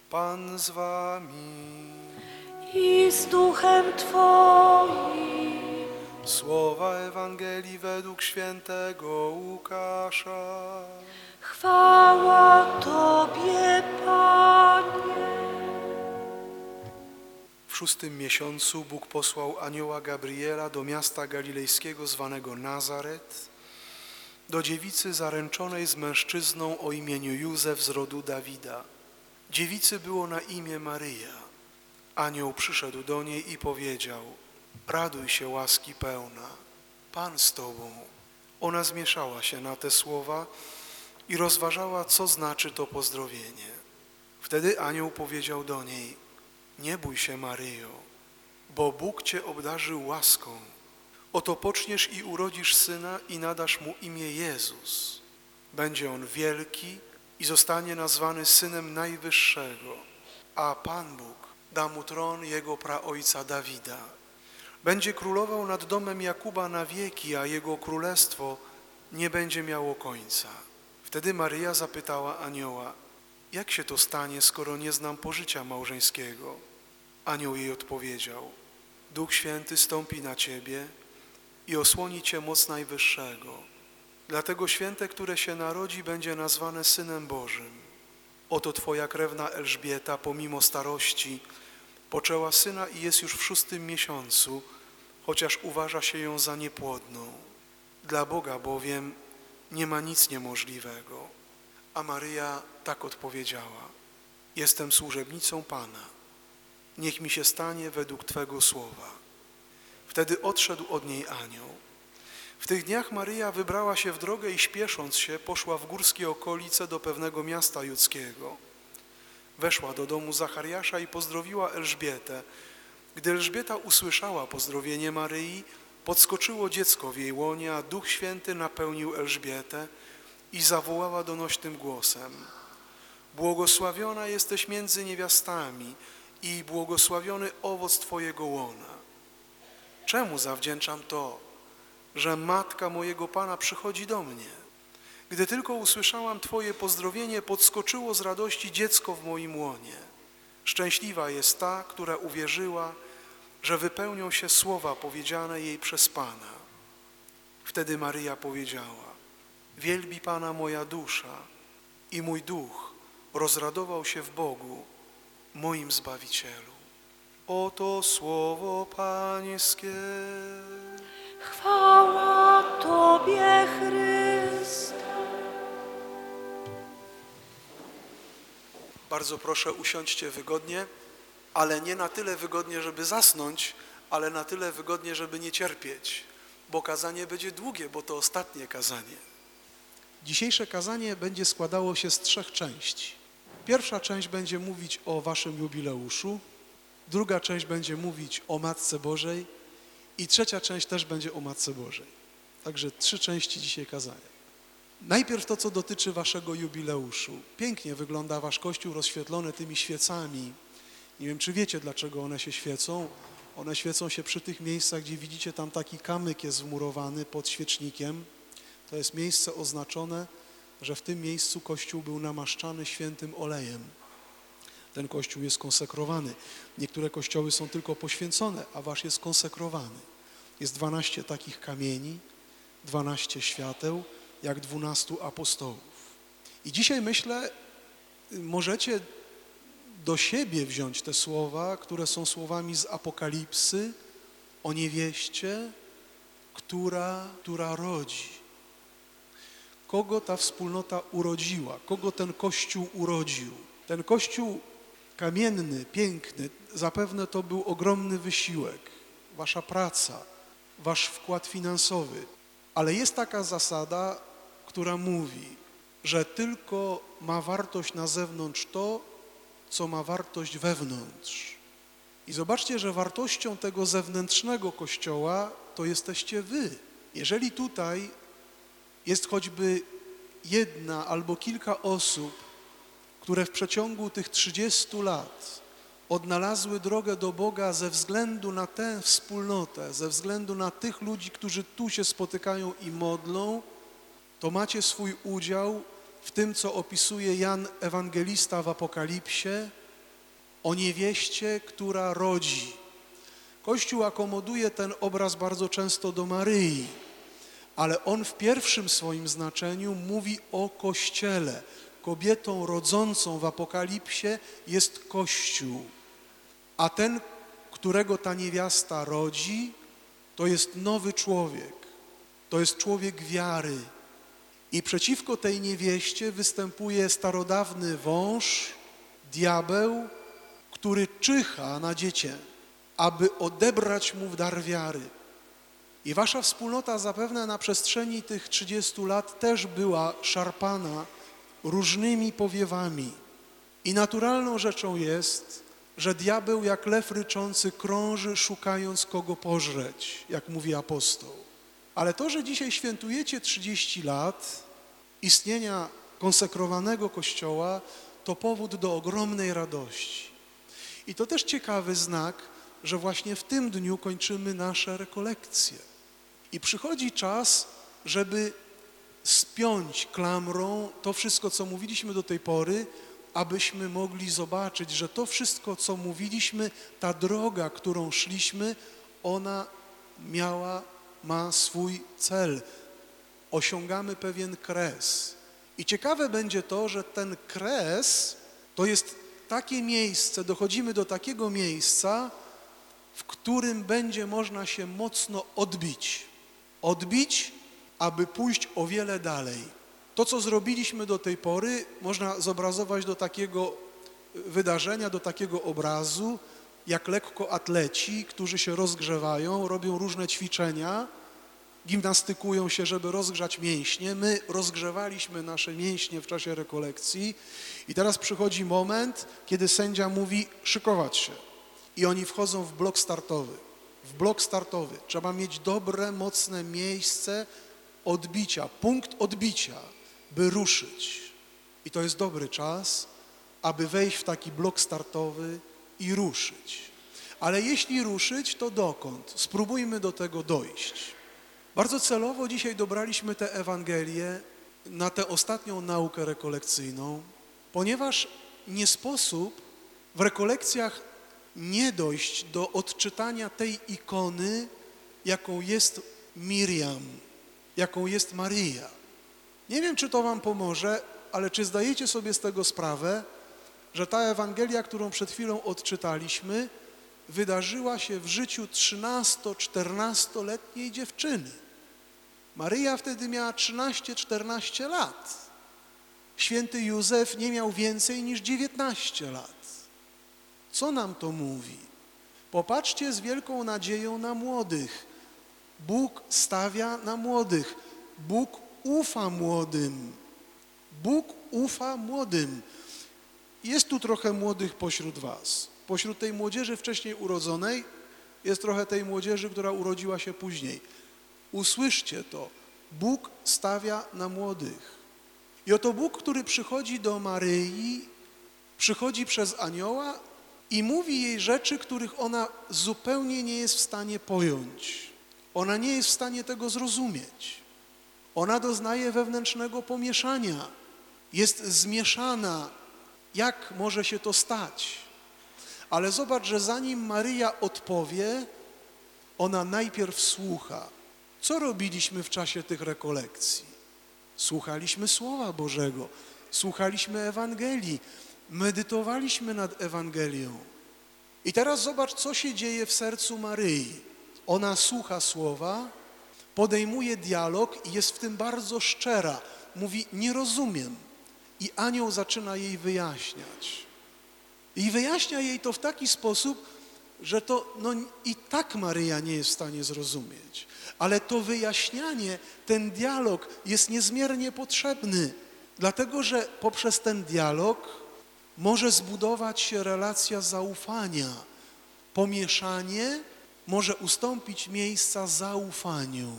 Pan z wami. I z duchem Twoim. Słowa Ewangelii według świętego Łukasza. Chwała Tobie, Panie. W 6. miesiącu Bóg posłał anioła Gabriela do miasta galilejskiego zwanego Nazaret, do dziewicy zaręczonej z mężczyzną o imieniu Józef z rodu Dawida. Dziewicy było na imię Maryja. Anioł przyszedł do niej i powiedział: raduj się, łaski pełna, Pan z tobą. Ona zmieszała się na te słowa i rozważała, co znaczy to pozdrowienie. Wtedy anioł powiedział do niej: nie bój się, Maryjo, bo Bóg cię obdarzył łaską. Oto poczniesz i urodzisz syna i nadasz mu imię Jezus. Będzie on wielki i zostanie nazwany Synem Najwyższego, a Pan Bóg da mu tron jego praojca Dawida. Będzie królował nad domem Jakuba na wieki, a jego królestwo nie będzie miało końca. Wtedy Maryja zapytała anioła: jak się to stanie, skoro nie znam pożycia małżeńskiego? Anioł jej odpowiedział: Duch Święty stąpi na ciebie i osłoni cię moc Najwyższego. Dlatego święte, które się narodzi, będzie nazwane Synem Bożym. Oto twoja krewna Elżbieta, pomimo starości, poczęła syna i jest już w 6. miesiącu, chociaż uważa się ją za niepłodną. Dla Boga bowiem nie ma nic niemożliwego. A Maryja tak odpowiedziała: jestem służebnicą Pana. Niech mi się stanie według Twego słowa. Wtedy odszedł od niej anioł. W tych dniach Maryja wybrała się w drogę i śpiesząc się poszła w górskie okolice do pewnego miasta judzkiego. Weszła do domu Zachariasza i pozdrowiła Elżbietę. Gdy Elżbieta usłyszała pozdrowienie Maryi, podskoczyło dziecko w jej łonie, a Duch Święty napełnił Elżbietę i zawołała donośnym głosem: błogosławiona jesteś między niewiastami i błogosławiony owoc Twojego łona. Czemu zawdzięczam to, że matka mojego Pana przychodzi do mnie? Gdy tylko usłyszałam Twoje pozdrowienie, podskoczyło z radości dziecko w moim łonie. Szczęśliwa jest ta, która uwierzyła, że wypełnią się słowa powiedziane jej przez Pana. Wtedy Maryja powiedziała: wielbi Pana moja dusza i mój duch rozradował się w Bogu, moim Zbawicielu. Oto słowo Pańskie. Chwała Tobie, Chryste. Bardzo proszę, usiądźcie wygodnie, ale nie na tyle wygodnie, żeby zasnąć, ale na tyle wygodnie, żeby nie cierpieć, bo kazanie będzie długie, bo to ostatnie kazanie. Dzisiejsze kazanie będzie składało się z 3 części. Pierwsza część będzie mówić o waszym jubileuszu, druga część będzie mówić o Matce Bożej i trzecia część też będzie o Matce Bożej. Także 3 części dzisiaj kazania. Najpierw to, co dotyczy waszego jubileuszu. Pięknie wygląda wasz kościół rozświetlony tymi świecami. Nie wiem, czy wiecie, dlaczego one się świecą. One świecą się przy tych miejscach, gdzie widzicie, tam taki kamyk jest wmurowany pod świecznikiem. To jest miejsce oznaczone, że w tym miejscu kościół był namaszczany świętym olejem. Ten kościół jest konsekrowany. Niektóre kościoły są tylko poświęcone, a wasz jest konsekrowany. Jest 12 takich kamieni, 12 świateł, jak 12 apostołów. I dzisiaj myślę, możecie do siebie wziąć te słowa, które są słowami z Apokalipsy o niewieście, która rodzi. Kogo ta wspólnota urodziła? Kogo ten Kościół urodził? Ten Kościół kamienny, piękny, zapewne to był ogromny wysiłek, wasza praca, wasz wkład finansowy. Ale jest taka zasada, która mówi, że tylko ma wartość na zewnątrz to, co ma wartość wewnątrz. I zobaczcie, że wartością tego zewnętrznego Kościoła to jesteście wy. Jeżeli tutaj jest choćby jedna albo kilka osób, które w przeciągu tych 30 lat odnalazły drogę do Boga ze względu na tę wspólnotę, ze względu na tych ludzi, którzy tu się spotykają i modlą, to macie swój udział w tym, co opisuje Jan Ewangelista w Apokalipsie, o niewieście, która rodzi. Kościół akomoduje ten obraz bardzo często do Maryi, ale on w pierwszym swoim znaczeniu mówi o Kościele. Kobietą rodzącą w Apokalipsie jest Kościół, a ten, którego ta niewiasta rodzi, to jest nowy człowiek, to jest człowiek wiary. I przeciwko tej niewieście występuje starodawny wąż, diabeł, który czyha na dziecię, aby odebrać mu dar wiary. I wasza wspólnota zapewne na przestrzeni tych 30 lat też była szarpana różnymi powiewami. I naturalną rzeczą jest, że diabeł jak lew ryczący krąży, szukając kogo pożreć, jak mówi apostoł. Ale to, że dzisiaj świętujecie 30 lat istnienia konsekrowanego Kościoła, to powód do ogromnej radości. I to też ciekawy znak, że właśnie w tym dniu kończymy nasze rekolekcje. I przychodzi czas, żeby spiąć klamrą to wszystko, co mówiliśmy do tej pory, abyśmy mogli zobaczyć, że to wszystko, co mówiliśmy, ta droga, którą szliśmy, ona ma swój cel. Osiągamy pewien kres. I ciekawe będzie to, że ten kres to jest takie miejsce, dochodzimy do takiego miejsca, w którym będzie można się mocno odbić. Odbić, aby pójść o wiele dalej. To, co zrobiliśmy do tej pory, można zobrazować do takiego wydarzenia, do takiego obrazu, jak lekkoatleci, którzy się rozgrzewają, robią różne ćwiczenia, gimnastykują się, żeby rozgrzać mięśnie. My rozgrzewaliśmy nasze mięśnie w czasie rekolekcji i teraz przychodzi moment, kiedy sędzia mówi szykować się i oni wchodzą w blok startowy. W blok startowy trzeba mieć dobre, mocne miejsce odbicia, punkt odbicia, by ruszyć. I to jest dobry czas, aby wejść w taki blok startowy i ruszyć. Ale jeśli ruszyć, to dokąd? Spróbujmy do tego dojść. Bardzo celowo dzisiaj dobraliśmy tę Ewangelię na tę ostatnią naukę rekolekcyjną, ponieważ nie sposób w rekolekcjach nie dojść do odczytania tej ikony, jaką jest Miriam, jaką jest Maryja. Nie wiem, czy to wam pomoże, ale czy zdajecie sobie z tego sprawę, że ta Ewangelia, którą przed chwilą odczytaliśmy, wydarzyła się w życiu 13-14-letniej dziewczyny. Maryja wtedy miała 13-14 lat. Święty Józef nie miał więcej niż 19 lat. Co nam to mówi? Popatrzcie z wielką nadzieją na młodych. Bóg stawia na młodych. Bóg ufa młodym. Bóg ufa młodym. Jest tu trochę młodych pośród was. Pośród tej młodzieży wcześniej urodzonej jest trochę tej młodzieży, która urodziła się później. Usłyszcie to. Bóg stawia na młodych. I oto Bóg, który przychodzi do Maryi, przychodzi przez anioła i mówi jej rzeczy, których ona zupełnie nie jest w stanie pojąć. Ona nie jest w stanie tego zrozumieć. Ona doznaje wewnętrznego pomieszania. Jest zmieszana. Jak może się to stać? Ale zobacz, że zanim Maryja odpowie, ona najpierw słucha. Co robiliśmy w czasie tych rekolekcji? Słuchaliśmy Słowa Bożego, słuchaliśmy Ewangelii, medytowaliśmy nad Ewangelią. I teraz zobacz, co się dzieje w sercu Maryi. Ona słucha Słowa, podejmuje dialog i jest w tym bardzo szczera. Mówi, nie rozumiem. I anioł zaczyna jej wyjaśniać. I wyjaśnia jej to w taki sposób, że to i tak Maryja nie jest w stanie zrozumieć. Ale to wyjaśnianie, ten dialog jest niezmiernie potrzebny, dlatego że poprzez ten dialog może zbudować się relacja zaufania. Pomieszanie może ustąpić miejsca zaufaniu.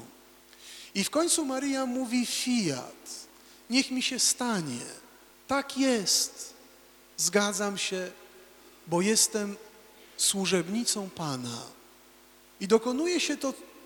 I w końcu Maryja mówi fiat, niech mi się stanie. Tak jest, zgadzam się, bo jestem służebnicą Pana. I dokonuje się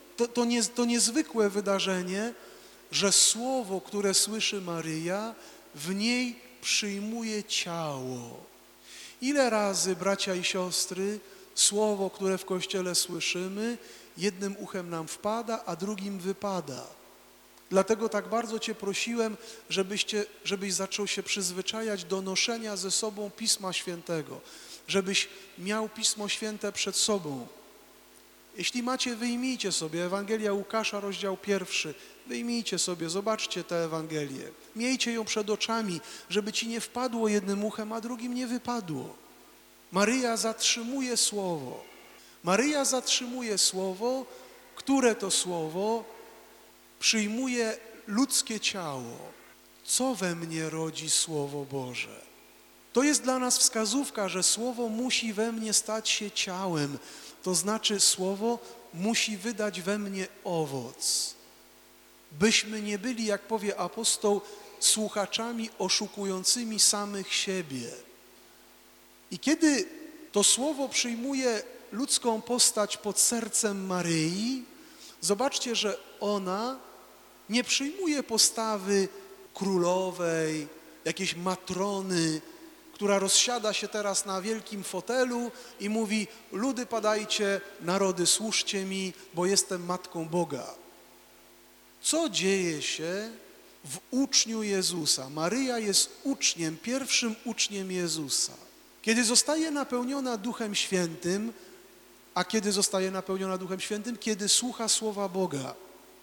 to niezwykłe wydarzenie, że słowo, które słyszy Maryja, w niej przyjmuje ciało. Ile razy, bracia i siostry, słowo, które w Kościele słyszymy, jednym uchem nam wpada, a drugim wypada. Dlatego tak bardzo Cię prosiłem, żebyś zaczął się przyzwyczajać do noszenia ze sobą Pisma Świętego, żebyś miał Pismo Święte przed sobą. Jeśli macie, wyjmijcie sobie Ewangelia Łukasza, rozdział 1. Wyjmijcie sobie, zobaczcie tę Ewangelię. Miejcie ją przed oczami, żeby ci nie wpadło jednym uchem, a drugim nie wypadło. Maryja zatrzymuje słowo. Maryja zatrzymuje słowo, które to słowo przyjmuje ludzkie ciało. Co we mnie rodzi Słowo Boże? To jest dla nas wskazówka, że słowo musi we mnie stać się ciałem. To znaczy słowo musi wydać we mnie owoc. Byśmy nie byli, jak powie apostoł, słuchaczami oszukującymi samych siebie. I kiedy to słowo przyjmuje ludzką postać pod sercem Maryi, zobaczcie, że ona nie przyjmuje postawy królowej, jakiejś matrony, która rozsiada się teraz na wielkim fotelu i mówi: ludy padajcie, narody służcie mi, bo jestem Matką Boga. Co dzieje się w uczniu Jezusa? Maryja jest uczniem, pierwszym uczniem Jezusa. Kiedy zostaje napełniona Duchem Świętym, a kiedy zostaje napełniona Duchem Świętym? Kiedy słucha Słowa Boga.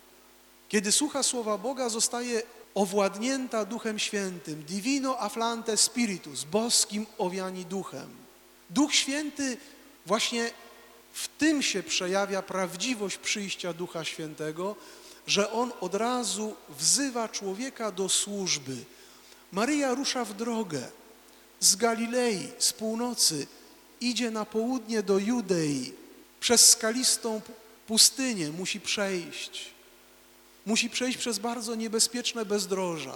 Kiedy słucha Słowa Boga, zostaje owładnięta Duchem Świętym. Divino afflante spiritus, boskim owiani duchem. Duch Święty, właśnie w tym się przejawia prawdziwość przyjścia Ducha Świętego, że On od razu wzywa człowieka do służby. Maryja rusza w drogę z Galilei, z północy, idzie na południe do Judei, przez skalistą pustynię musi przejść. Musi przejść przez bardzo niebezpieczne bezdroża,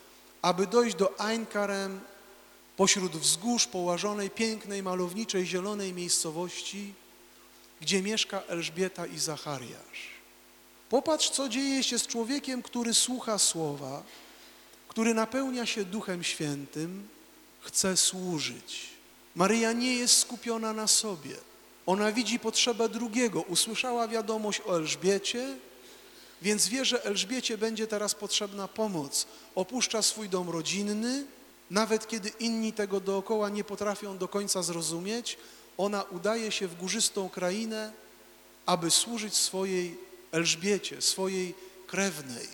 aby dojść do Ein Karem, pośród wzgórz położonej, pięknej, malowniczej, zielonej miejscowości, gdzie mieszka Elżbieta i Zachariasz. Popatrz, co dzieje się z człowiekiem, który słucha słowa, który napełnia się Duchem Świętym, chce służyć. Maryja nie jest skupiona na sobie. Ona widzi potrzebę drugiego. Usłyszała wiadomość o Elżbiecie, więc wie, że Elżbiecie będzie teraz potrzebna pomoc. Opuszcza swój dom rodzinny, nawet kiedy inni tego dookoła nie potrafią do końca zrozumieć, ona udaje się w górzystą krainę, aby służyć swojej Elżbiecie, swojej krewnej.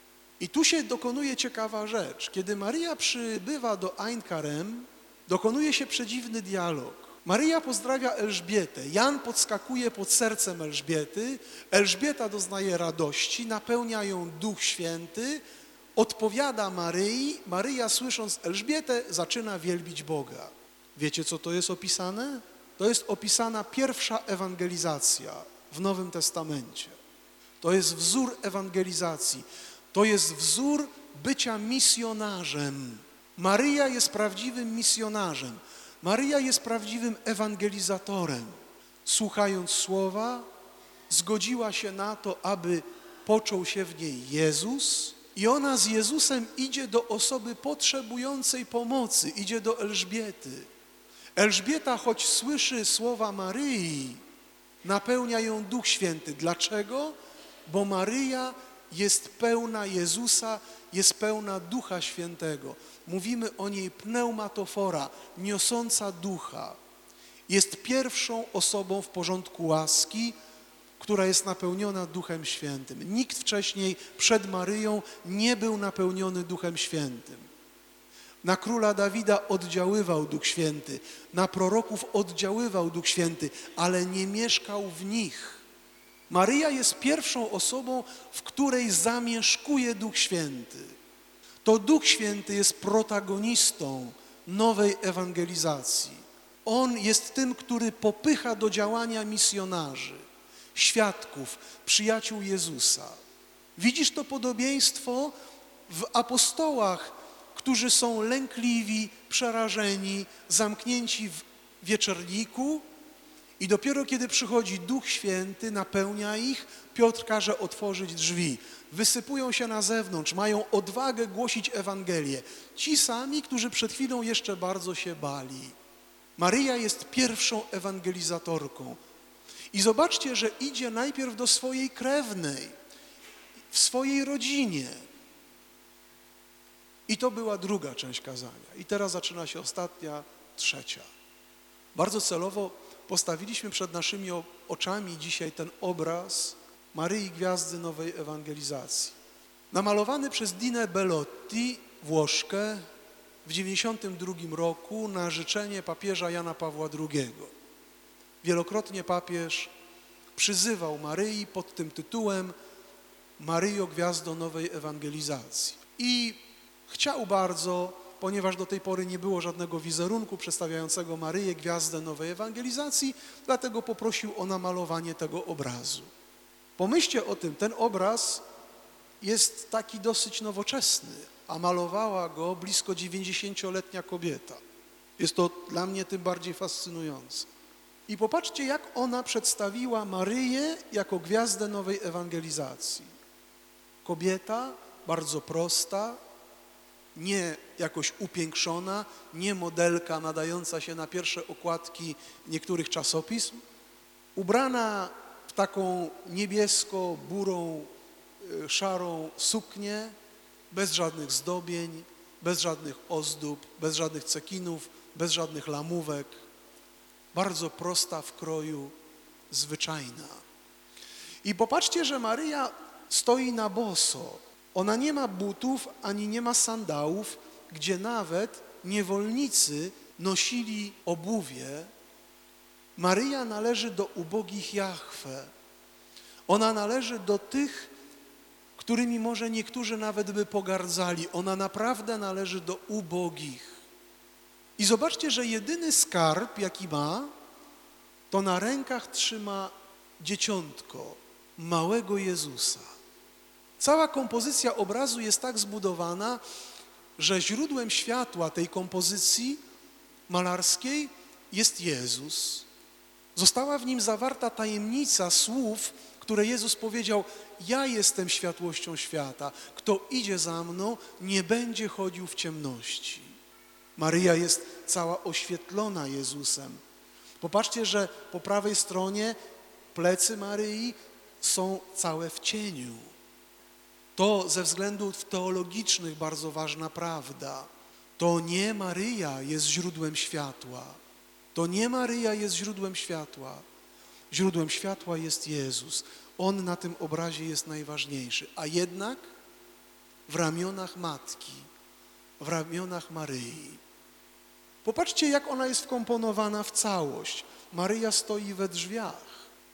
I tu się dokonuje ciekawa rzecz. Kiedy Maryja przybywa do Ein Karem, dokonuje się przedziwny dialog. Maryja pozdrawia Elżbietę, Jan podskakuje pod sercem Elżbiety, Elżbieta doznaje radości, napełnia ją Duch Święty, odpowiada Maryi, Maryja słysząc Elżbietę zaczyna wielbić Boga. Wiecie, co to jest opisane? To jest opisana pierwsza ewangelizacja w Nowym Testamencie. To jest wzór ewangelizacji, to jest wzór bycia misjonarzem. Maryja jest prawdziwym misjonarzem. Maryja jest prawdziwym ewangelizatorem. Słuchając słowa, zgodziła się na to, aby począł się w niej Jezus i ona z Jezusem idzie do osoby potrzebującej pomocy, idzie do Elżbiety. Elżbieta, choć słyszy słowa Maryi, napełnia ją Duch Święty. Dlaczego? Bo Maryja jest pełna Jezusa, jest pełna Ducha Świętego. Mówimy o niej pneumatofora, niosąca Ducha. Jest pierwszą osobą w porządku łaski, która jest napełniona Duchem Świętym. Nikt wcześniej przed Maryją nie był napełniony Duchem Świętym. Na króla Dawida oddziaływał Duch Święty, na proroków oddziaływał Duch Święty, ale nie mieszkał w nich. Maryja jest pierwszą osobą, w której zamieszkuje Duch Święty. To Duch Święty jest protagonistą nowej ewangelizacji. On jest tym, który popycha do działania misjonarzy, świadków, przyjaciół Jezusa. Widzisz to podobieństwo w apostołach, którzy są lękliwi, przerażeni, zamknięci w wieczerniku i dopiero kiedy przychodzi Duch Święty, napełnia ich, Piotr każe otworzyć drzwi. Wysypują się na zewnątrz, mają odwagę głosić Ewangelię. Ci sami, którzy przed chwilą jeszcze bardzo się bali. Maryja jest pierwszą ewangelizatorką. I zobaczcie, że idzie najpierw do swojej krewnej, w swojej rodzinie. I to była druga część kazania. I teraz zaczyna się ostatnia, trzecia. Bardzo celowo postawiliśmy przed naszymi oczami dzisiaj ten obraz Maryi Gwiazdy Nowej Ewangelizacji. Namalowany przez Dinę Bellotti, Włoszkę, w 1992 roku na życzenie papieża Jana Pawła II. Wielokrotnie papież przyzywał Maryi pod tym tytułem Maryjo Gwiazdo Nowej Ewangelizacji. I chciał bardzo, ponieważ do tej pory nie było żadnego wizerunku przedstawiającego Maryję Gwiazdę Nowej Ewangelizacji, dlatego poprosił o namalowanie tego obrazu. Pomyślcie o tym, ten obraz jest taki dosyć nowoczesny, a malowała go blisko 90-letnia kobieta. Jest to dla mnie tym bardziej fascynujące. I popatrzcie, jak ona przedstawiła Maryję jako gwiazdę nowej ewangelizacji. Kobieta bardzo prosta, nie jakoś upiększona, nie modelka nadająca się na pierwsze okładki niektórych czasopism, ubrana w taką niebiesko-burą, szarą suknię, bez żadnych zdobień, bez żadnych ozdób, bez żadnych cekinów, bez żadnych lamówek. Bardzo prosta w kroju, zwyczajna. I popatrzcie, że Maryja stoi na boso. Ona nie ma butów, ani nie ma sandałów, gdzie nawet niewolnicy nosili obuwie. Maryja należy do ubogich Jahwe. Ona należy do tych, którymi może niektórzy nawet by pogardzali. Ona naprawdę należy do ubogich. I zobaczcie, że jedyny skarb, jaki ma, to na rękach trzyma dzieciątko, małego Jezusa. Cała kompozycja obrazu jest tak zbudowana, że źródłem światła tej kompozycji malarskiej jest Jezus. Została w nim zawarta tajemnica słów, które Jezus powiedział: ja jestem światłością świata. Kto idzie za mną, nie będzie chodził w ciemności. Maryja jest cała oświetlona Jezusem. Popatrzcie, że po prawej stronie plecy Maryi są całe w cieniu. To ze względów teologicznych bardzo ważna prawda. To nie Maryja jest źródłem światła. To nie Maryja jest źródłem światła. Źródłem światła jest Jezus. On na tym obrazie jest najważniejszy. A jednak w ramionach Matki, w ramionach Maryi. Popatrzcie, jak ona jest wkomponowana w całość. Maryja stoi we drzwiach.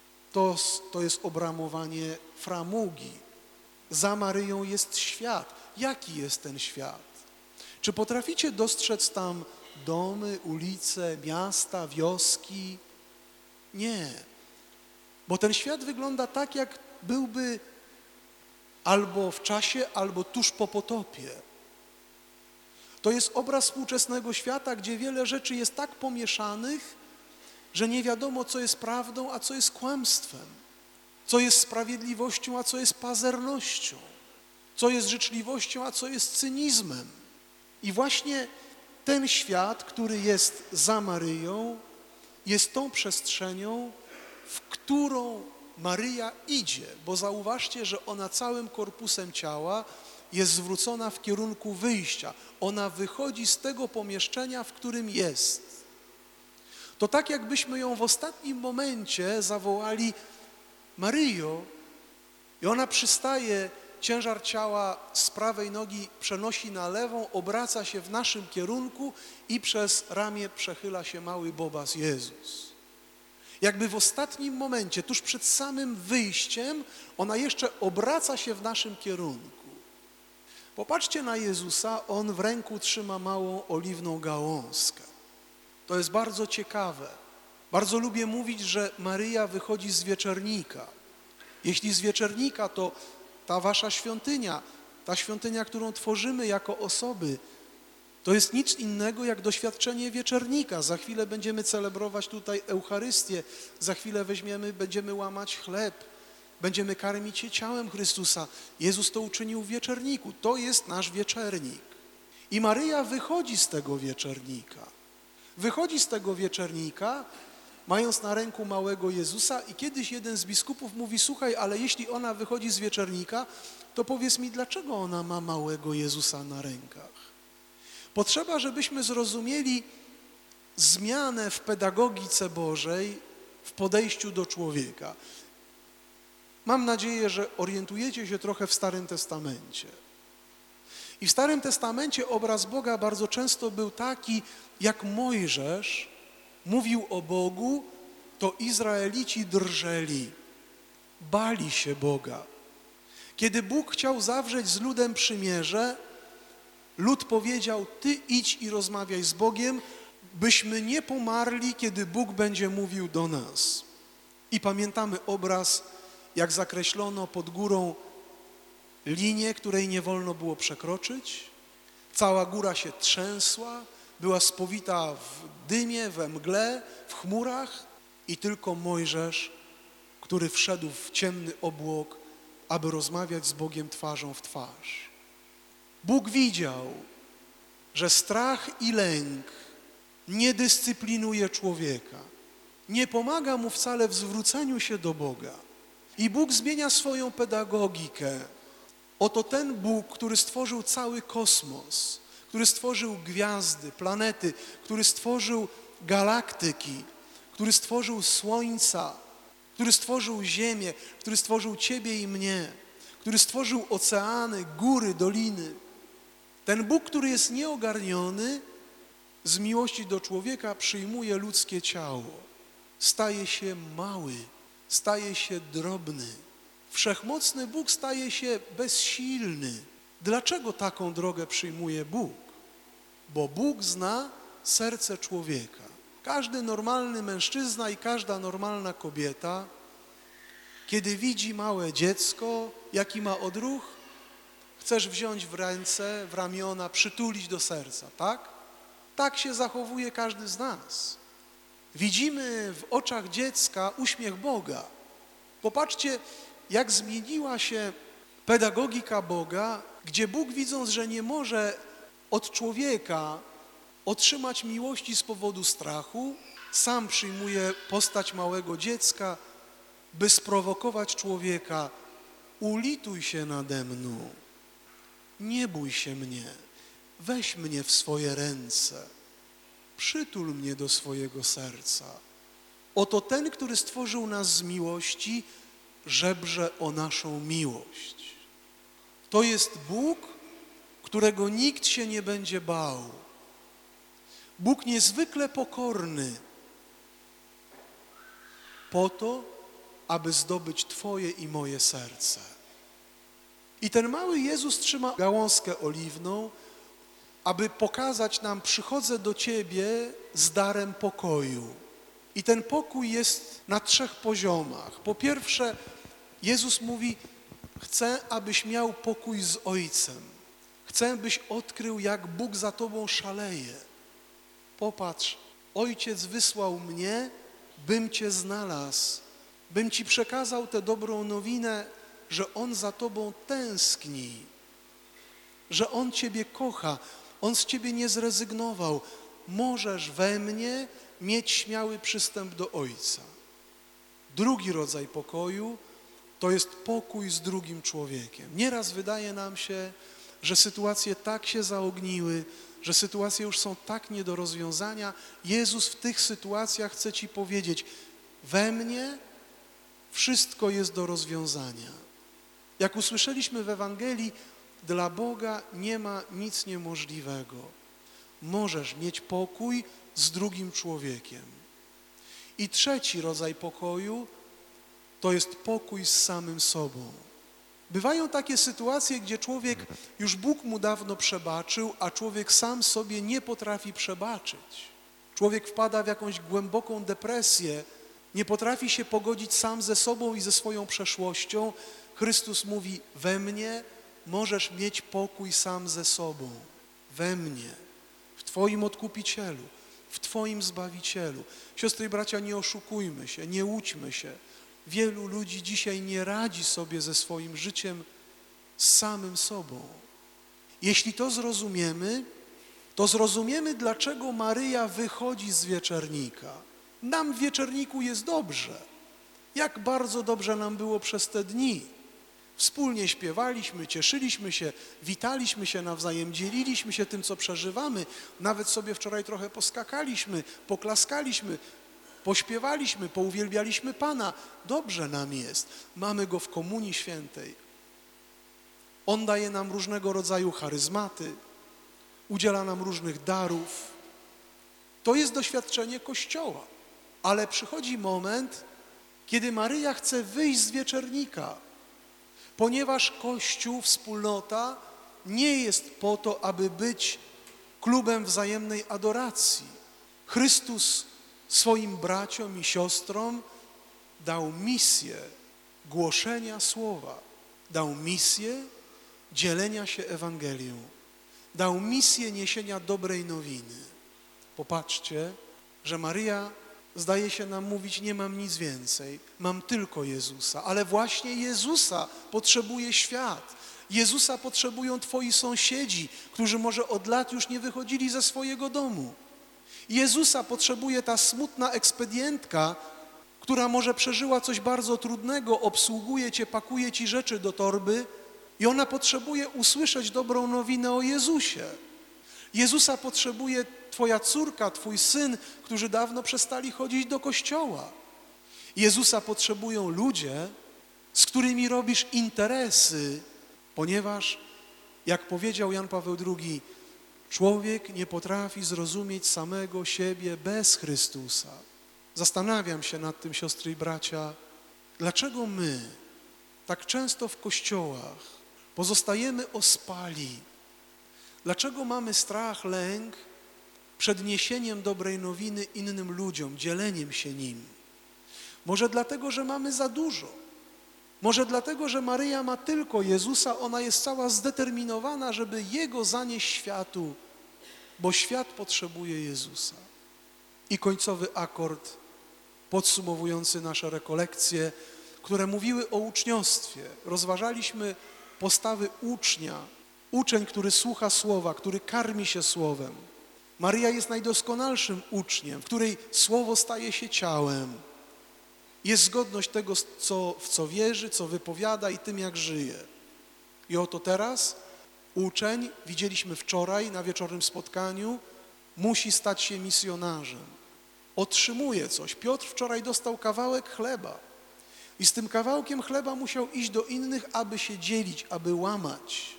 To jest obramowanie framugi. Za Maryją jest świat. Jaki jest ten świat? Czy potraficie dostrzec tam domy, ulice, miasta, wioski? Nie. Bo ten świat wygląda tak, jak byłby albo w czasie, albo tuż po potopie. To jest obraz współczesnego świata, gdzie wiele rzeczy jest tak pomieszanych, że nie wiadomo, co jest prawdą, a co jest kłamstwem, co jest sprawiedliwością, a co jest pazernością, co jest życzliwością, a co jest cynizmem. I właśnie ten świat, który jest za Maryją, jest tą przestrzenią, w którą Maryja idzie, bo zauważcie, że ona całym korpusem ciała jest zwrócona w kierunku wyjścia. Ona wychodzi z tego pomieszczenia, w którym jest. To tak, jakbyśmy ją w ostatnim momencie zawołali: Maryjo, i ona przystaje, ciężar ciała z prawej nogi przenosi na lewą, obraca się w naszym kierunku i przez ramię przechyla się mały Bobas Jezus. Jakby w ostatnim momencie, tuż przed samym wyjściem, ona jeszcze obraca się w naszym kierunku. Popatrzcie na Jezusa, On w ręku trzyma małą oliwną gałązkę. To jest bardzo ciekawe. Bardzo lubię mówić, że Maryja wychodzi z wieczernika. Jeśli z wieczernika, to ta wasza świątynia, ta świątynia, którą tworzymy jako osoby, to jest nic innego jak doświadczenie wieczernika. Za chwilę będziemy celebrować tutaj Eucharystię, za chwilę będziemy łamać chleb, będziemy karmić się ciałem Chrystusa. Jezus to uczynił w wieczerniku. To jest nasz wieczernik. I Maryja wychodzi z tego wieczernika. Wychodzi z tego wieczernika, mając na ręku małego Jezusa i kiedyś jeden z biskupów mówi, słuchaj, ale jeśli ona wychodzi z wieczernika, to powiedz mi, dlaczego ona ma małego Jezusa na rękach? Potrzeba, żebyśmy zrozumieli zmianę w pedagogice Bożej, w podejściu do człowieka. Mam nadzieję, że orientujecie się trochę w Starym Testamencie. I w Starym Testamencie obraz Boga bardzo często był taki, jak Mojżesz mówił o Bogu, to Izraelici drżeli, bali się Boga. Kiedy Bóg chciał zawrzeć z ludem przymierze, lud powiedział, ty idź i rozmawiaj z Bogiem, byśmy nie pomarli, kiedy Bóg będzie mówił do nas. I pamiętamy obraz, jak zakreślono pod górą linię, której nie wolno było przekroczyć. Cała góra się trzęsła, była spowita w dymie, we mgle, w chmurach i tylko Mojżesz, który wszedł w ciemny obłok, aby rozmawiać z Bogiem twarzą w twarz. Bóg widział, że strach i lęk nie dyscyplinuje człowieka, nie pomaga mu wcale w zwróceniu się do Boga. I Bóg zmienia swoją pedagogikę. Oto ten Bóg, który stworzył cały kosmos, który stworzył gwiazdy, planety, który stworzył galaktyki, który stworzył słońca, który stworzył ziemię, który stworzył ciebie i mnie, który stworzył oceany, góry, doliny. Ten Bóg, który jest nieogarniony, z miłości do człowieka przyjmuje ludzkie ciało. Staje się mały, staje się drobny. Wszechmocny Bóg staje się bezsilny. Dlaczego taką drogę przyjmuje Bóg? Bo Bóg zna serce człowieka. Każdy normalny mężczyzna i każda normalna kobieta, kiedy widzi małe dziecko, jaki ma odruch, chcesz wziąć w ręce, w ramiona, przytulić do serca, tak? Tak się zachowuje każdy z nas. Widzimy w oczach dziecka uśmiech Boga. Popatrzcie, jak zmieniła się pedagogika Boga, gdzie Bóg, widząc, że nie może od człowieka otrzymać miłości z powodu strachu, sam przyjmuje postać małego dziecka, by sprowokować człowieka. Ulituj się nade mną, nie bój się mnie, weź mnie w swoje ręce, przytul mnie do swojego serca. Oto ten, który stworzył nas z miłości, żebrze o naszą miłość. To jest Bóg, którego nikt się nie będzie bał. Bóg niezwykle pokorny po to, aby zdobyć Twoje i moje serce. I ten mały Jezus trzyma gałązkę oliwną, aby pokazać nam, przychodzę do Ciebie z darem pokoju. I ten pokój jest na 3 poziomach. Po pierwsze, Jezus mówi, chcę, abyś miał pokój z Ojcem. Chcę, byś odkrył, jak Bóg za Tobą szaleje. Popatrz, Ojciec wysłał mnie, bym Cię znalazł, bym Ci przekazał tę dobrą nowinę, że On za Tobą tęskni, że On Ciebie kocha, On z Ciebie nie zrezygnował. Możesz we mnie mieć śmiały przystęp do Ojca. Drugi rodzaj pokoju to jest pokój z drugim człowiekiem. Nieraz wydaje nam się, że sytuacje tak się zaogniły, że sytuacje już są tak nie do rozwiązania. Jezus w tych sytuacjach chce Ci powiedzieć, we mnie wszystko jest do rozwiązania. Jak usłyszeliśmy w Ewangelii, dla Boga nie ma nic niemożliwego. Możesz mieć pokój z drugim człowiekiem. I trzeci rodzaj pokoju to jest pokój z samym sobą. Bywają takie sytuacje, gdzie człowiek, już Bóg mu dawno przebaczył, a człowiek sam sobie nie potrafi przebaczyć. Człowiek wpada w jakąś głęboką depresję, nie potrafi się pogodzić sam ze sobą i ze swoją przeszłością. Chrystus mówi, we mnie możesz mieć pokój sam ze sobą. We mnie, w Twoim Odkupicielu, w Twoim Zbawicielu. Siostry i bracia, nie oszukujmy się, nie łudźmy się. Wielu ludzi dzisiaj nie radzi sobie ze swoim życiem z samym sobą. Jeśli to zrozumiemy, to zrozumiemy, dlaczego Maryja wychodzi z wieczernika. Nam w wieczerniku jest dobrze. Jak bardzo dobrze nam było przez te dni. Wspólnie śpiewaliśmy, cieszyliśmy się, witaliśmy się nawzajem, dzieliliśmy się tym, co przeżywamy. Nawet sobie wczoraj trochę poskakaliśmy, poklaskaliśmy, pośpiewaliśmy, pouwielbialiśmy Pana. Dobrze nam jest. Mamy Go w Komunii Świętej. On daje nam różnego rodzaju charyzmaty, udziela nam różnych darów. To jest doświadczenie Kościoła. Ale przychodzi moment, kiedy Maryja chce wyjść z wieczernika, ponieważ Kościół, wspólnota nie jest po to, aby być klubem wzajemnej adoracji. Chrystus swoim braciom i siostrom dał misję głoszenia słowa, dał misję dzielenia się Ewangelią, dał misję niesienia dobrej nowiny. Popatrzcie, że Maryja zdaje się nam mówić, nie mam nic więcej, mam tylko Jezusa, ale właśnie Jezusa potrzebuje świat. Jezusa potrzebują twoi sąsiedzi, którzy może od lat już nie wychodzili ze swojego domu. Jezusa potrzebuje ta smutna ekspedientka, która może przeżyła coś bardzo trudnego, obsługuje cię, pakuje ci rzeczy do torby i ona potrzebuje usłyszeć dobrą nowinę o Jezusie. Jezusa potrzebuje twoja córka, twój syn, którzy dawno przestali chodzić do kościoła. Jezusa potrzebują ludzie, z którymi robisz interesy, ponieważ, jak powiedział Jan Paweł II, człowiek nie potrafi zrozumieć samego siebie bez Chrystusa. Zastanawiam się nad tym, siostry i bracia, dlaczego my tak często w kościołach pozostajemy ospali. Dlaczego mamy strach, lęk przed niesieniem dobrej nowiny innym ludziom, dzieleniem się nim? Może dlatego, że mamy za dużo. Może dlatego, że Maryja ma tylko Jezusa, ona jest cała zdeterminowana, żeby Jego zanieść światu, bo świat potrzebuje Jezusa. I końcowy akord podsumowujący nasze rekolekcje, które mówiły o uczniostwie. Rozważaliśmy postawy ucznia, uczeń, który słucha słowa, który karmi się słowem. Maryja jest najdoskonalszym uczniem, w której słowo staje się ciałem. Jest zgodność tego, w co wierzy, co wypowiada i tym, jak żyje. I oto teraz uczeń, widzieliśmy wczoraj na wieczornym spotkaniu, musi stać się misjonarzem. Otrzymuje coś. Piotr wczoraj dostał kawałek chleba i z tym kawałkiem chleba musiał iść do innych, aby się dzielić, aby łamać.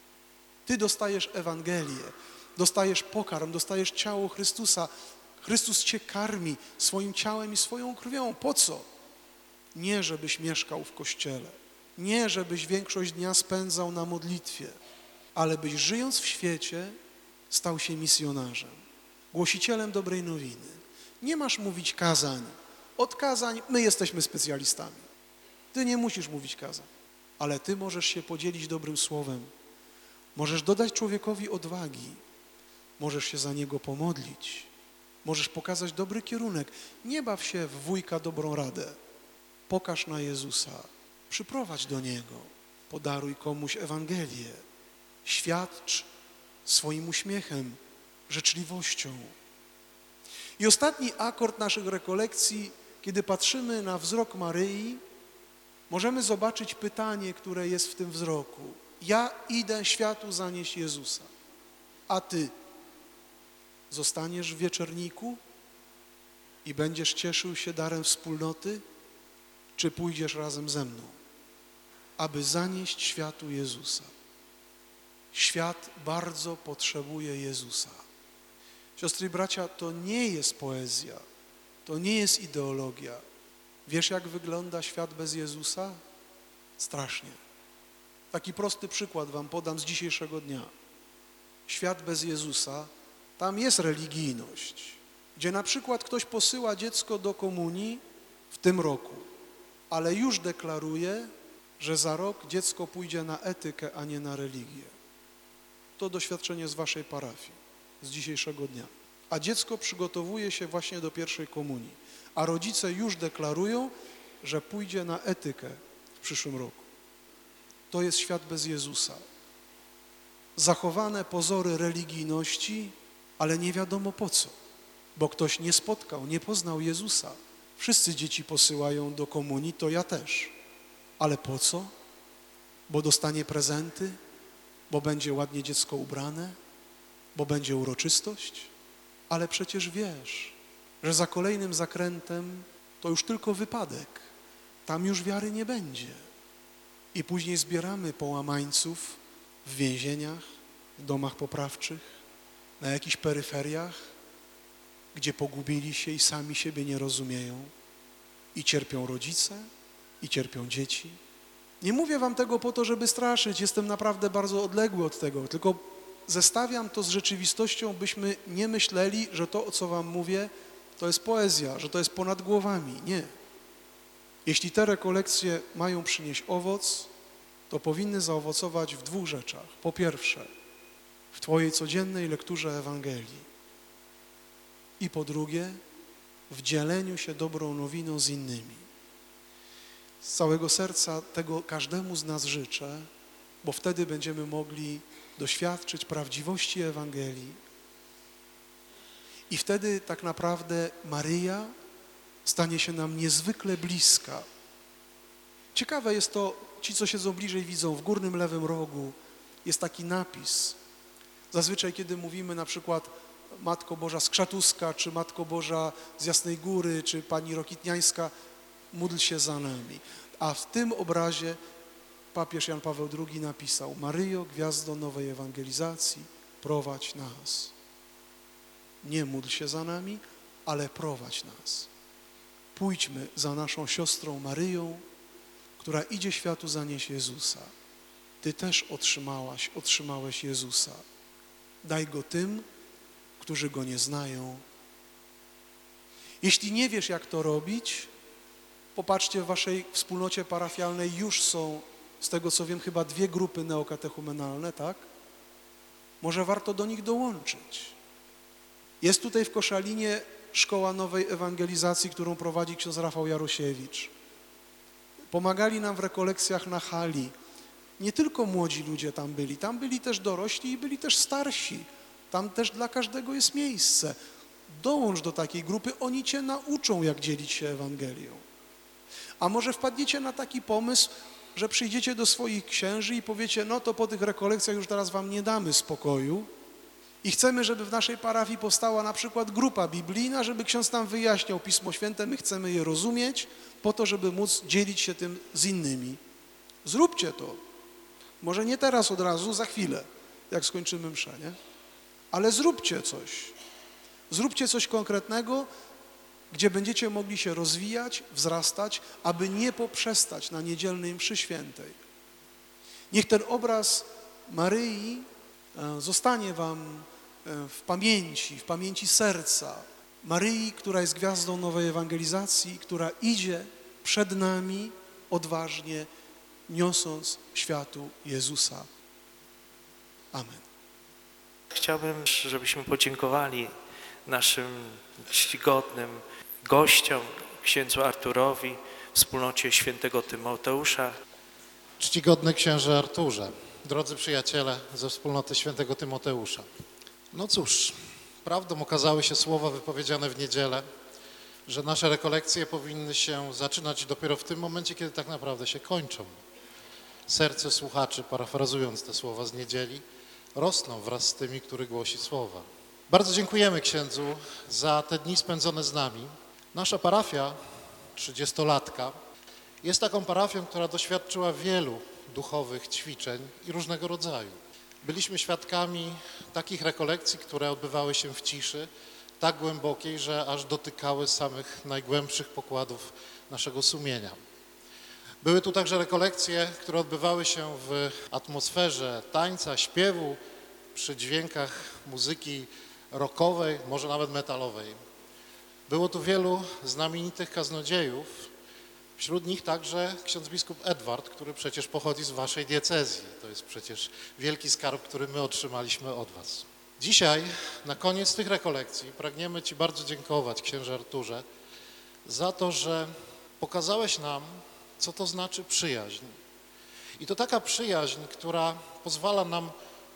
Ty dostajesz Ewangelię, dostajesz pokarm, dostajesz ciało Chrystusa. Chrystus cię karmi swoim ciałem i swoją krwią. Po co? Nie, żebyś mieszkał w kościele, nie, żebyś większość dnia spędzał na modlitwie, ale byś żyjąc w świecie stał się misjonarzem, głosicielem dobrej nowiny. Nie masz mówić kazań. Od kazań my jesteśmy specjalistami. Ty nie musisz mówić kazań, ale ty możesz się podzielić dobrym słowem. Możesz dodać człowiekowi odwagi. Możesz się za niego pomodlić. Możesz pokazać dobry kierunek. Nie baw się w wujka dobrą radę. Pokaż na Jezusa. Przyprowadź do Niego. Podaruj komuś Ewangelię. Świadcz swoim uśmiechem, życzliwością. I ostatni akord naszych rekolekcji, kiedy patrzymy na wzrok Maryi, możemy zobaczyć pytanie, które jest w tym wzroku. Ja idę światu zanieść Jezusa, a ty zostaniesz w wieczorniku i będziesz cieszył się darem wspólnoty, czy pójdziesz razem ze mną, aby zanieść światu Jezusa? Świat bardzo potrzebuje Jezusa. Siostry i bracia, to nie jest poezja, to nie jest ideologia. Wiesz, jak wygląda świat bez Jezusa? Strasznie. Taki prosty przykład wam podam z dzisiejszego dnia. Świat bez Jezusa, tam jest religijność, gdzie na przykład ktoś posyła dziecko do komunii w tym roku, ale już deklaruje, że za rok dziecko pójdzie na etykę, a nie na religię. To doświadczenie z waszej parafii, z dzisiejszego dnia. A dziecko przygotowuje się właśnie do pierwszej komunii, a rodzice już deklarują, że pójdzie na etykę w przyszłym roku. To jest świat bez Jezusa. Zachowane pozory religijności ale nie wiadomo po co, bo ktoś nie spotkał, nie poznał Jezusa. Wszyscy dzieci posyłają do komunii, to ja też. Ale po co? Bo dostanie prezenty? Bo będzie ładnie dziecko ubrane? Bo będzie uroczystość? Ale przecież wiesz, że za kolejnym zakrętem to już tylko wypadek. Tam już wiary nie będzie. I później zbieramy połamańców w więzieniach, w domach poprawczych, na jakichś peryferiach, gdzie pogubili się i sami siebie nie rozumieją. I cierpią rodzice, i cierpią dzieci. Nie mówię wam tego po to, żeby straszyć, jestem naprawdę bardzo odległy od tego, tylko zestawiam to z rzeczywistością, byśmy nie myśleli, że to, o co wam mówię, to jest poezja, że to jest ponad głowami. Nie. Jeśli te rekolekcje mają przynieść owoc, to powinny zaowocować w dwóch rzeczach. Po pierwsze, w twojej codziennej lekturze Ewangelii. I po drugie, w dzieleniu się dobrą nowiną z innymi. Z całego serca tego każdemu z nas życzę, bo wtedy będziemy mogli doświadczyć prawdziwości Ewangelii. I wtedy tak naprawdę Maryja stanie się nam niezwykle bliska. Ciekawe jest to, ci co siedzą bliżej widzą, w górnym lewym rogu jest taki napis. Zazwyczaj kiedy mówimy na przykład Matko Boża z Krzatuska, czy Matko Boża z Jasnej Góry, czy Pani Rokitniańska, módl się za nami. A w tym obrazie papież Jan Paweł II napisał: Maryjo, gwiazdo nowej ewangelizacji, prowadź nas. Nie módl się za nami, ale prowadź nas. Pójdźmy za naszą siostrą Maryją, która idzie światu zanieść Jezusa. Ty też otrzymałeś Jezusa. Daj Go tym, którzy Go nie znają. Jeśli nie wiesz, jak to robić, popatrzcie, w waszej wspólnocie parafialnej już są, z tego co wiem, chyba 2 grupy neokatechumenalne, tak? Może warto do nich dołączyć. Jest tutaj w Koszalinie Szkoła Nowej Ewangelizacji, którą prowadzi ksiądz Rafał Jarusiewicz. Pomagali nam w rekolekcjach na hali. Nie tylko młodzi ludzie tam byli też dorośli i byli też starsi. Tam też dla każdego jest miejsce. Dołącz do takiej grupy, oni cię nauczą, jak dzielić się Ewangelią. A może wpadniecie na taki pomysł, że przyjdziecie do swoich księży i powiecie, no to po tych rekolekcjach już teraz wam nie damy spokoju i chcemy, żeby w naszej parafii powstała na przykład grupa biblijna, żeby ksiądz nam wyjaśniał Pismo Święte, my chcemy je rozumieć po to, żeby móc dzielić się tym z innymi. Zróbcie to. Może nie teraz od razu, za chwilę, jak skończymy mszę, nie? Ale zróbcie coś. Zróbcie coś konkretnego, gdzie będziecie mogli się rozwijać, wzrastać, aby nie poprzestać na niedzielnej mszy świętej. Niech ten obraz Maryi zostanie wam w pamięci serca. Maryi, która jest gwiazdą nowej ewangelizacji, która idzie przed nami odważnie, niosąc światu Jezusa. Amen. Chciałbym, żebyśmy podziękowali naszym czcigodnym gościom, księdzu Arturowi, wspólnocie świętego Tymoteusza. Czcigodny księże Arturze, drodzy przyjaciele ze wspólnoty świętego Tymoteusza. No cóż, prawdą okazały się słowa wypowiedziane w niedzielę, że nasze rekolekcje powinny się zaczynać dopiero w tym momencie, kiedy tak naprawdę się kończą. Serce słuchaczy, parafrazując te słowa z niedzieli, rosną wraz z tymi, który głosi słowa. Bardzo dziękujemy księdzu za te dni spędzone z nami. Nasza parafia, 30-latka, jest taką parafią, która doświadczyła wielu duchowych ćwiczeń i różnego rodzaju. Byliśmy świadkami takich rekolekcji, które odbywały się w ciszy, tak głębokiej, że aż dotykały samych najgłębszych pokładów naszego sumienia. Były tu także rekolekcje, które odbywały się w atmosferze tańca, śpiewu, przy dźwiękach muzyki rockowej, może nawet metalowej. Było tu wielu znamienitych kaznodziejów, wśród nich także ksiądz biskup Edward, który przecież pochodzi z waszej diecezji. To jest przecież wielki skarb, który my otrzymaliśmy od was. Dzisiaj, na koniec tych rekolekcji, pragniemy ci bardzo dziękować, księże Arturze, za to, że pokazałeś nam, co to znaczy przyjaźń. I to taka przyjaźń, która pozwala nam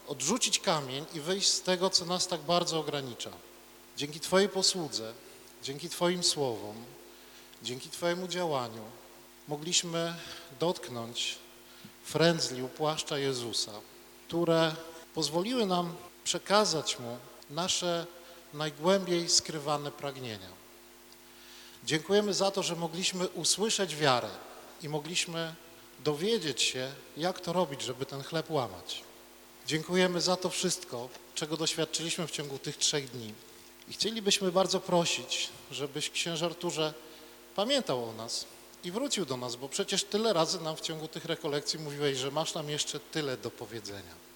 odrzucić kamień i wyjść z tego, co nas tak bardzo ogranicza. Dzięki Twojej posłudze, dzięki Twoim słowom, dzięki Twojemu działaniu mogliśmy dotknąć frędzli u płaszcza Jezusa, które pozwoliły nam przekazać Mu nasze najgłębiej skrywane pragnienia. Dziękujemy za to, że mogliśmy usłyszeć wiarę i mogliśmy dowiedzieć się, jak to robić, żeby ten chleb łamać. Dziękujemy za to wszystko, czego doświadczyliśmy w ciągu tych 3 dni. I chcielibyśmy bardzo prosić, żebyś, księże Arturze, pamiętał o nas i wrócił do nas, bo przecież tyle razy nam w ciągu tych rekolekcji mówiłeś, że masz nam jeszcze tyle do powiedzenia.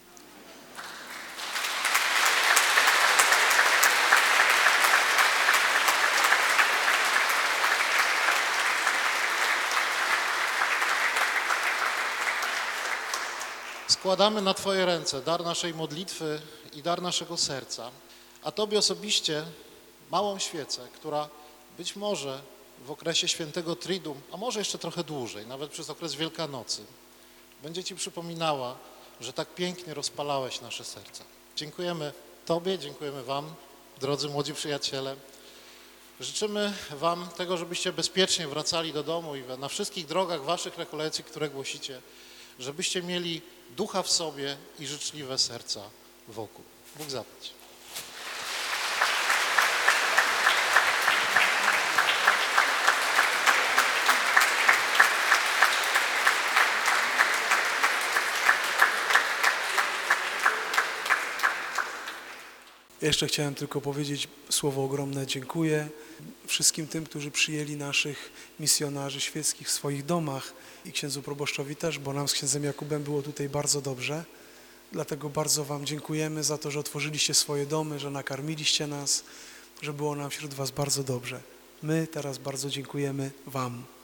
Składamy na Twoje ręce dar naszej modlitwy i dar naszego serca, a Tobie osobiście małą świecę, która być może w okresie świętego Triduum, a może jeszcze trochę dłużej, nawet przez okres Wielkanocy, będzie Ci przypominała, że tak pięknie rozpalałeś nasze serca. Dziękujemy Tobie, dziękujemy Wam, drodzy młodzi przyjaciele. Życzymy Wam tego, żebyście bezpiecznie wracali do domu i na wszystkich drogach Waszych rekolekcji, które głosicie, żebyście mieli ducha w sobie i życzliwe serca wokół. Bóg zapłać. Jeszcze chciałem tylko powiedzieć słowo ogromne dziękuję wszystkim tym, którzy przyjęli naszych misjonarzy świeckich w swoich domach i księdzu proboszczowi też, bo nam z księdzem Jakubem było tutaj bardzo dobrze. Dlatego bardzo Wam dziękujemy za to, że otworzyliście swoje domy, że nakarmiliście nas, że było nam wśród Was bardzo dobrze. My teraz bardzo dziękujemy Wam.